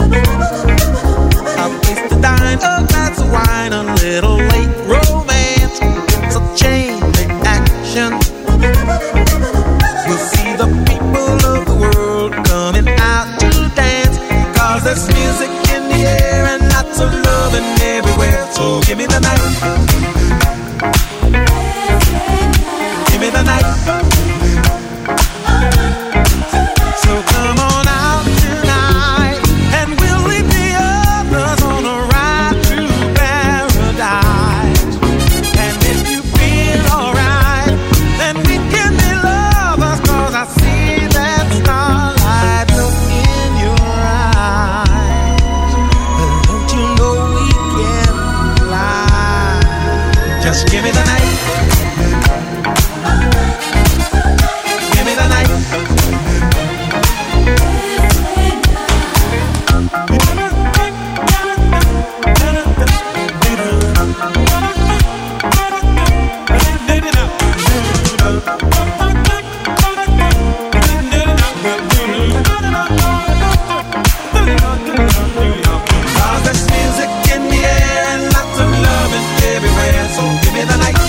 A place to dine, a glass of wine, a little late romance. It's a chain reaction. We'll see the people of the world coming out to dance. 'Cause there's music in the air and lots of loving everywhere. So give me the night. Give me the night. So come on out tonight and we'll leave the others on a ride to paradise. And if you feel alright, then we can be lovers. 'Cause I see that starlight look in your eyes. And don't you know we can fly? Just give me the night. Give me the night. Cause there's music in the air and lots of loving everywhere. So give me the night.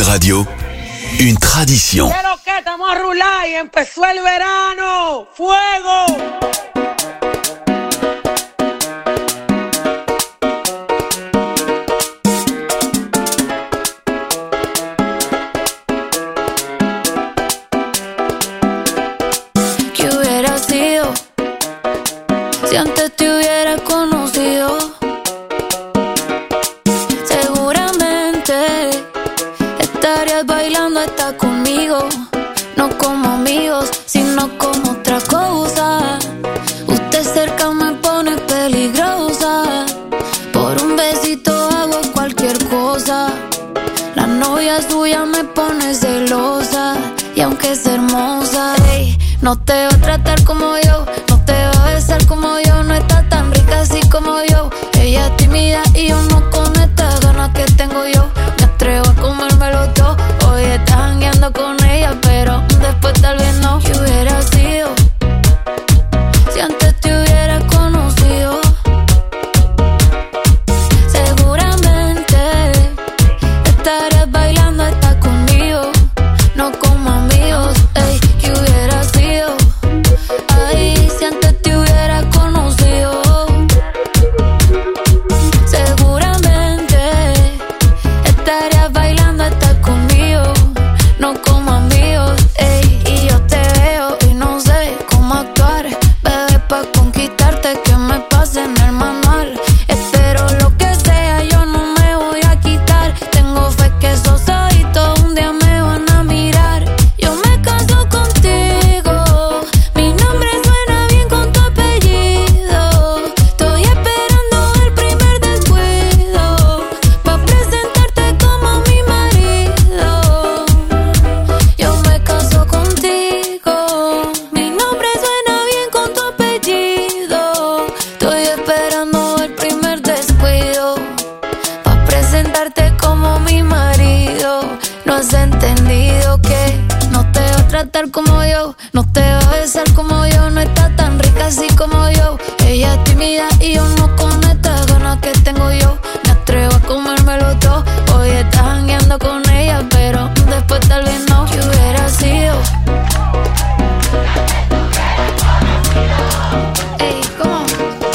Radio, une tradition. ¿Qué lo que estamos a rular y empezó el verano? ¡Fuego! ¿Qué hubiera sido si antes te hubiera conocido? Seguramente estarías bailando hasta conmigo, no como amigos, sino como otra cosa. Usted cerca me pone peligrosa, por un besito hago cualquier cosa. La novia suya me pone celosa, y aunque es hermosa, ey, no te va a tratar como yo, no te va a besar como yo, no está tan rica así como yo. Ella es tímida y yo no con estas ganas que tengo yo. Me atrevo a comérmelo todo, hoy estás jangueando con ella, pero después tal vez no. ¿Qué hubiera sido si antes te hubiera conocido? Seguramente estarías bailando hasta conmigo, no como amigos, ey. ¿Qué hubiera sido? Ay, si antes te hubiera conocido. Seguramente estarías bailando hasta conmigo, no como amigos, ey. Y yo te veo y no sé cómo actuar, bebé, pa' conquistarte que me pase en el manual. Espero lo que sea, yo no me voy a quitar. Tengo fe que esos ojitos un día me van a mirar. Yo me caso contigo, mi nombre suena bien con tu apellido. Estoy esperando el primer descuido, pa' presentarte como mi marido. Yo me caso contigo, mi nombre suena bien con tu apellido. Estoy esperando el primer descuido, pa' presentarte como mi marido. No has entendido que no te va a tratar como yo, no te va a besar como yo, no está tan rica así como yo. Ella es tímida y yo no con estas ganas que tengo yo. Me atrevo a comérmelo todo, hoy estás jangueando con ella, pero después tal vez no. ¿Qué hubiera sido? Ey, ¿cómo?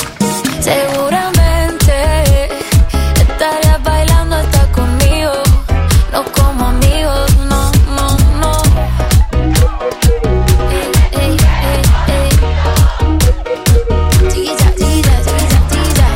Seguramente estarías bailando hasta conmigo, no como amigos, no, no, no. Ey, ey, ey, ey. Chiquita, chiquita, chiquita, chiquita.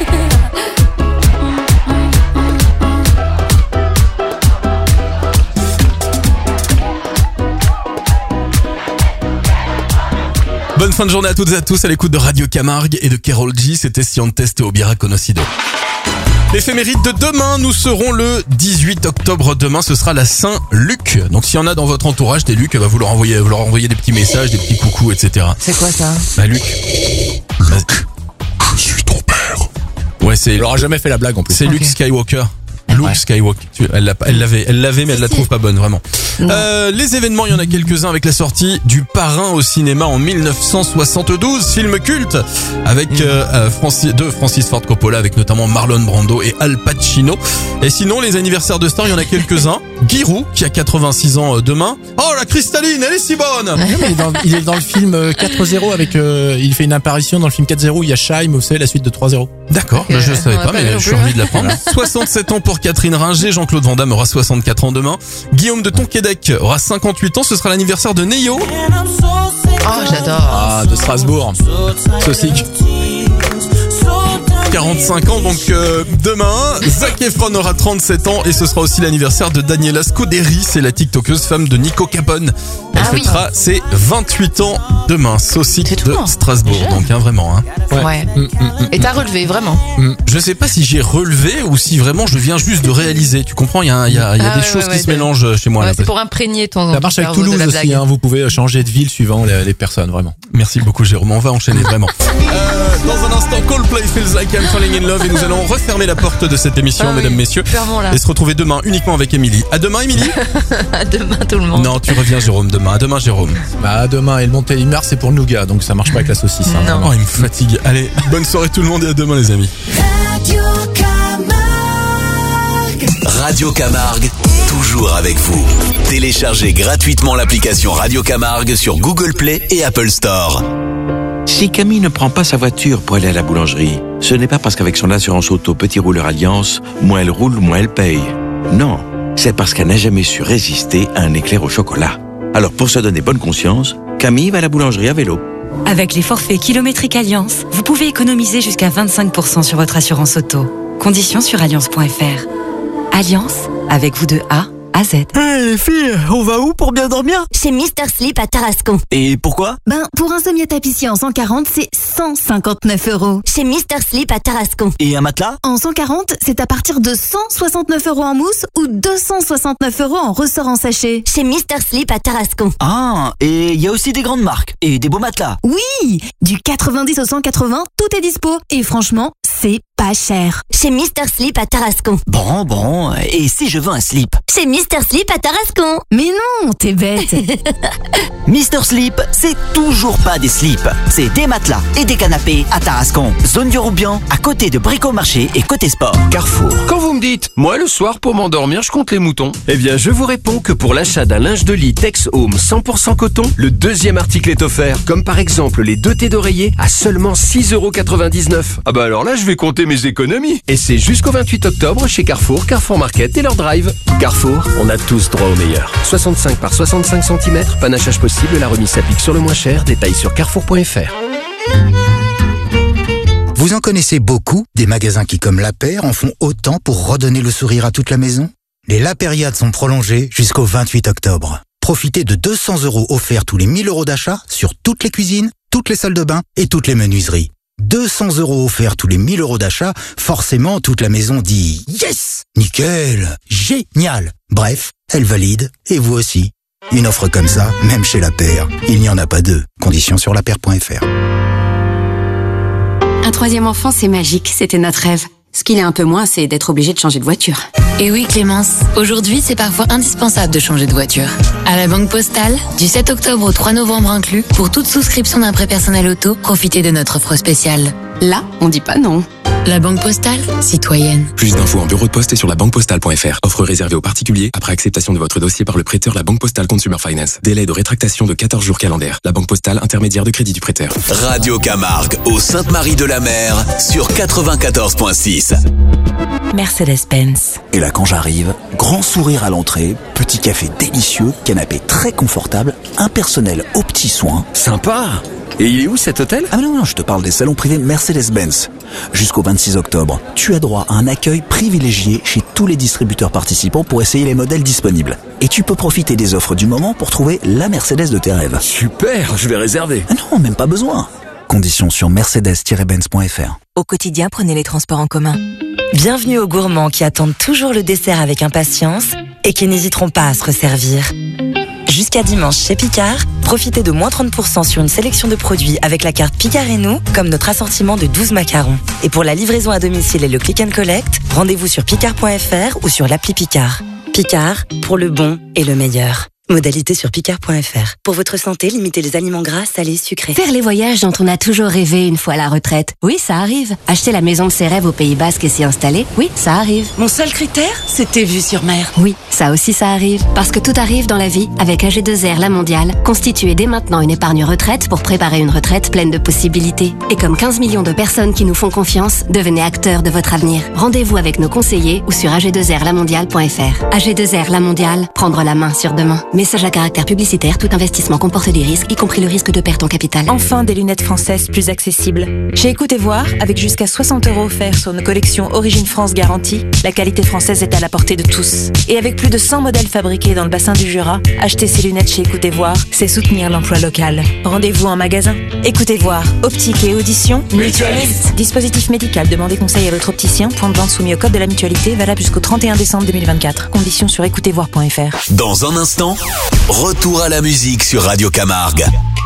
Bonne fin de journée à toutes et à tous à l'écoute de Radio Camargue et de Karol G. C'était Si on teste au Bira Conocido. L'éphéméride de demain, nous serons le 18 octobre. Demain, ce sera la Saint-Luc. Donc, s'il y en a dans votre entourage des Luc, vous leur envoyez des petits messages, des petits coucous, etc. C'est quoi ça? Bah, Luc. Luc, je suis ton père. Ouais, c'est. Elle aura jamais fait la blague en plus. C'est Luke Skywalker. Luke Skywalker. Elle l'avait, mais elle la trouve pas bonne, vraiment. Les événements, il y en a quelques-uns avec la sortie du Parrain au cinéma en 1972, film culte avec Francis Ford Coppola, avec notamment Marlon Brando et Al Pacino. Et sinon, les anniversaires de stars, il y en a quelques-uns. Giroud, qui a 86 ans demain. Oh, la cristalline, elle est si bonne! Il est dans le film 4-0 avec, il fait une apparition dans le film 4-0 où il y a Shaim, vous savez, la suite de 3-0. D'accord, je ne savais pas, mais je suis ravi de l'apprendre. 67 ans pour Catherine Ringer, Jean-Claude Van Damme aura 64 ans demain. Guillaume de Tonquédec aura 58 ans, ce sera l'anniversaire de Neo. Oh, j'adore. Ah, de Strasbourg. Saucic. 45 ans, donc demain. Zac Efron aura 37 ans et ce sera aussi l'anniversaire de Daniela Scuderi, c'est la tiktokeuse femme de Nico Capone. Elle fêtera ses 28 ans demain. Saucic de Strasbourg, donc vraiment. Hein. Ouais. Et t'as relevé, vraiment. Je sais pas si j'ai relevé ou si vraiment je viens juste de réaliser. Tu comprends, il y a des choses qui se mélangent chez moi. Ouais, là, c'est pour imprégner ton Ça marche avec cerveau Toulouse de la aussi, blague. hein, vous pouvez changer de ville suivant les personnes, vraiment. Merci beaucoup Jérôme, on va enchaîner vraiment. Dans un instant, Coldplay Feels Like I'm Falling in Love et nous allons refermer la porte de cette émission, mesdames, messieurs, là. et se retrouver demain uniquement avec Émilie. À demain Émilie. À demain tout le monde. Non, tu reviens Jérôme demain. À demain Jérôme. Bah à demain, et le Montélimar c'est pour le nougat, donc ça marche pas avec la saucisse. Hein, Non. Oh, il me fatigue. Allez, bonne soirée tout le monde et à demain les amis. Radio Camargue. Radio Camargue, toujours avec vous. Téléchargez gratuitement l'application Radio Camargue sur Google Play et Apple Store. Si Camille ne prend pas sa voiture pour aller à la boulangerie, ce n'est pas parce qu'avec son assurance auto Petit Rouleur Alliance, moins elle roule, moins elle paye. Non, c'est parce qu'elle n'a jamais su résister à un éclair au chocolat. Alors pour se donner bonne conscience, Camille va à la boulangerie à vélo. Avec les forfaits kilométriques Alliance, vous pouvez économiser jusqu'à 25% sur votre assurance auto. Conditions sur alliance.fr. Alliance, avec vous de A à Z. Hey les filles, on va où pour bien dormir? Chez Mister Sleep à Tarascon. Et pourquoi? Pour un sommier tapissier en 140, c'est 159 €. Chez Mister Sleep à Tarascon. Et un matelas? En 140, c'est à partir de 169 € en mousse ou 269 € en ressort en sachet. Chez Mister Sleep à Tarascon. Ah, et il y a aussi des grandes marques et des beaux matelas. Oui, du 90 au 180, tout est dispo. Et franchement, c'est pas cher. Chez Mister Sleep à Tarascon. Bon, et si je veux un slip? Chez Mister Sleep à Tarascon. Mais non, t'es bête. Mister Sleep, c'est toujours pas des slips. C'est des matelas et des canapés à Tarascon. Zone du Roubian, à côté de Bricomarché et côté sport. Carrefour. Quand vous me dites, moi le soir pour m'endormir, je compte les moutons. Eh bien, je vous réponds que pour l'achat d'un linge de lit Tex Home 100% coton, le deuxième article est offert. Comme par exemple les 2 thés d'oreiller à seulement 6,99 €. Ah bah alors là, je vais compter mes économies. Et c'est jusqu'au 28 octobre chez Carrefour, Carrefour Market et leur drive. Carrefour, on a tous droit au meilleur. 65 par 65 cm, panachage possible, la remise s'applique sur le moins cher, détail sur carrefour.fr. Vous en connaissez beaucoup, des magasins qui, comme La Paire, en font autant pour redonner le sourire à toute la maison? Les La Périades sont prolongées jusqu'au 28 octobre. Profitez de 200 € offerts tous les 1000 € d'achat sur toutes les cuisines, toutes les salles de bain et toutes les menuiseries. 200 € offerts tous les 1000 € d'achat, forcément toute la maison dit « Yes ! Nickel ! Génial !» Bref, elle valide, et vous aussi. Une offre comme ça, même chez La Paire, il n'y en a pas deux. Conditions sur lapaire.fr. Un troisième enfant, c'est magique, c'était notre rêve. Ce qu'il est un peu moins, c'est d'être obligé de changer de voiture. Et oui Clémence, aujourd'hui c'est parfois indispensable de changer de voiture. À la Banque Postale, du 7 octobre au 3 novembre inclus, pour toute souscription d'un prêt personnel auto, profitez de notre offre spéciale. Là, on dit pas non. La Banque Postale, citoyenne. Plus d'infos en bureau de poste et sur labanquepostale.fr. Offre réservée aux particuliers après acceptation de votre dossier par le prêteur La Banque Postale Consumer Finance. Délai de rétractation de 14 jours calendaires. La Banque Postale, intermédiaire de crédit du prêteur. Radio Camargue au Sainte-Marie-de-la-Mer sur 94.6. Mercedes-Benz. Et là, quand j'arrive, grand sourire à l'entrée, petit café délicieux, canapé très confortable, un personnel aux petits soins. Sympa! Et il est où cet hôtel? Ah non, je te parle des salons privés Mercedes-Benz. Jusqu'au 26 octobre, tu as droit à un accueil privilégié chez tous les distributeurs participants pour essayer les modèles disponibles. Et tu peux profiter des offres du moment pour trouver la Mercedes de tes rêves. Super, je vais réserver. Ah non, même pas besoin. Conditions sur mercedes-benz.fr. Au quotidien, prenez les transports en commun. Bienvenue aux gourmands qui attendent toujours le dessert avec impatience et qui n'hésiteront pas à se resservir. Jusqu'à dimanche chez Picard, profitez de moins 30% sur une sélection de produits avec la carte Picard et nous, comme notre assortiment de 12 macarons. Et pour la livraison à domicile et le click and collect, rendez-vous sur picard.fr ou sur l'appli Picard. Picard, pour le bon et le meilleur. Modalité sur picard.fr. Pour votre santé, limitez les aliments gras, salés, sucrés. Faire les voyages dont on a toujours rêvé une fois à la retraite. Oui, ça arrive. Acheter la maison de ses rêves au Pays Basque et s'y installer. Oui, ça arrive. Mon seul critère, c'était vue sur mer. Oui, ça aussi ça arrive. Parce que tout arrive dans la vie avec AG2R La Mondiale. Constituez dès maintenant une épargne retraite pour préparer une retraite pleine de possibilités. Et comme 15 millions de personnes qui nous font confiance, devenez acteurs de votre avenir. Rendez-vous avec nos conseillers ou sur ag2rlamondiale.fr. AG2R La Mondiale, prendre la main sur demain. Message à caractère publicitaire, tout investissement comporte des risques, y compris le risque de perte en capital. Enfin, des lunettes françaises plus accessibles. Chez Écoutez Voir, avec jusqu'à 60 € offerts sur nos collections Origine France garantie, la qualité française est à la portée de tous. Et avec plus de 100 modèles fabriqués dans le bassin du Jura, acheter ces lunettes chez Écoutez Voir, c'est soutenir l'emploi local. Rendez-vous en magasin. Écoutez Voir, optique et audition, mutualiste. Dispositif médical, demandez conseil à votre opticien. Point de vente soumis au code de la mutualité, valable jusqu'au 31 décembre 2024. Conditions sur écoutezvoir.fr. Dans un instant, retour à la musique sur Radio Camargue.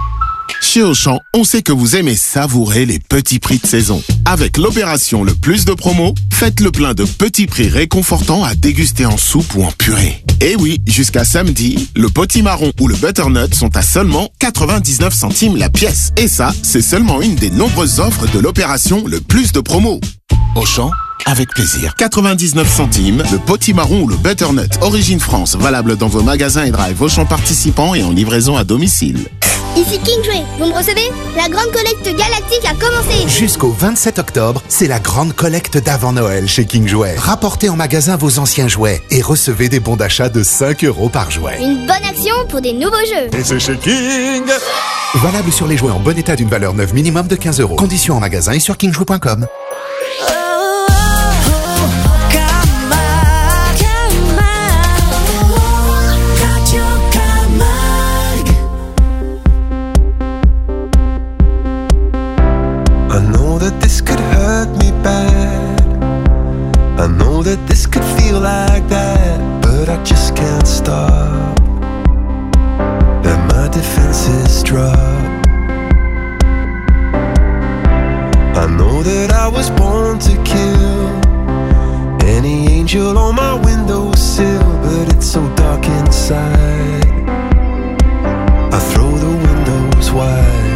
Chez Auchan, on sait que vous aimez savourer les petits prix de saison. Avec l'opération Le Plus de Promo, faites le plein de petits prix réconfortants à déguster en soupe ou en purée. Et oui, jusqu'à samedi, le potimarron ou le butternut sont à seulement 99 centimes la pièce. Et ça, c'est seulement une des nombreuses offres de l'opération Le Plus de Promo. Auchan, avec plaisir. 99 centimes, le potimarron ou le butternut Origine France, valable dans vos magasins et drive Auchan participants et en livraison à domicile. Ici King Jouet, vous me recevez? La grande collecte galactique a commencé. Jusqu'au 27 octobre, c'est la grande collecte d'avant Noël chez King Jouet. Rapportez en magasin vos anciens jouets et recevez des bons d'achat de 5 € par jouet. Une bonne action pour des nouveaux jeux. Et c'est chez King. Valable sur les jouets en bon état d'une valeur neuve minimum de 15 €. Conditions en magasin et sur kingjoue.com. I know that this could hurt me bad. I know that this could feel like that, but I just can't stop. Let my defenses drop. I know that I was born to kill any angel on my windowsill, but it's so dark inside. I throw the windows wide.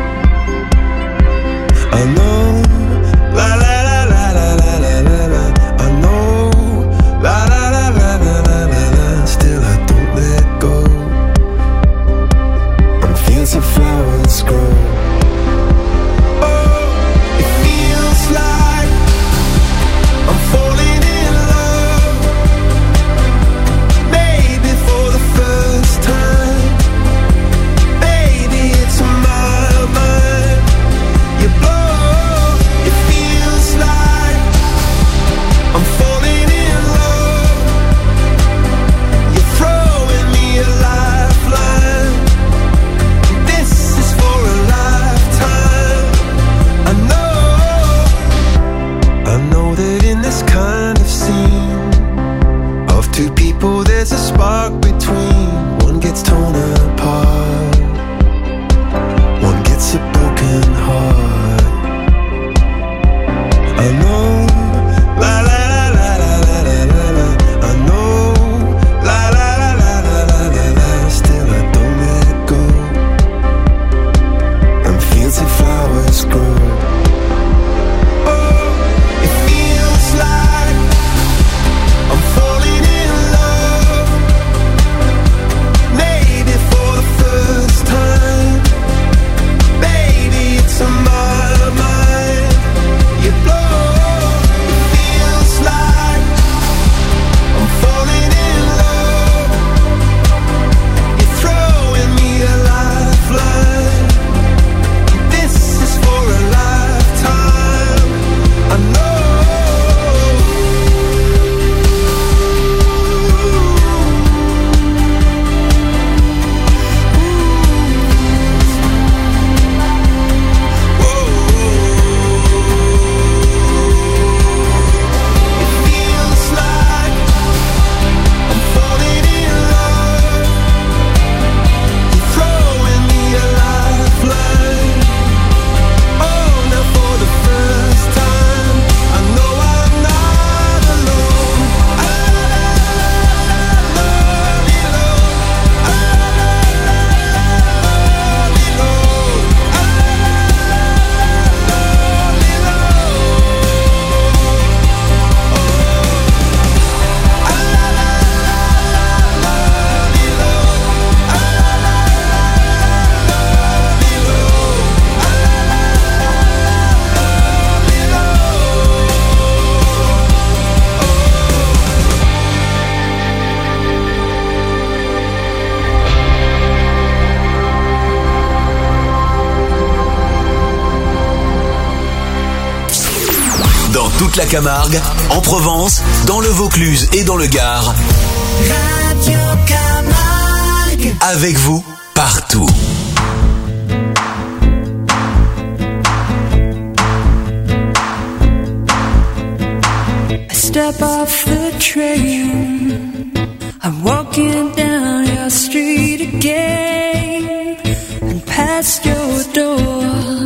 I know, la la la la la la la la la. I know, la la la la la la la la. Still I don't let go. On fields of flowers grow. Oh, it feels like I'm falling in love. Maybe for the first time. Baby, it's on my mind. You blow. I'm falling in love. You're throwing me a lifeline. This is for a lifetime. I know that in this kind of scene of two people there's a spark between. One gets torn apart, one gets a broken heart. I know, la la. Flowers grow. Oh, it feels like I'm falling in love. Maybe for the first time. Baby, it's on my mind. You blow. It feels like I'm falling in love. You're throwing me a lifeline. Toute la Camargue, en Provence, dans le Vaucluse et dans le Gard. Radio Camargue. Avec vous, partout. I step off the train. I'm walking down your street again and past your door.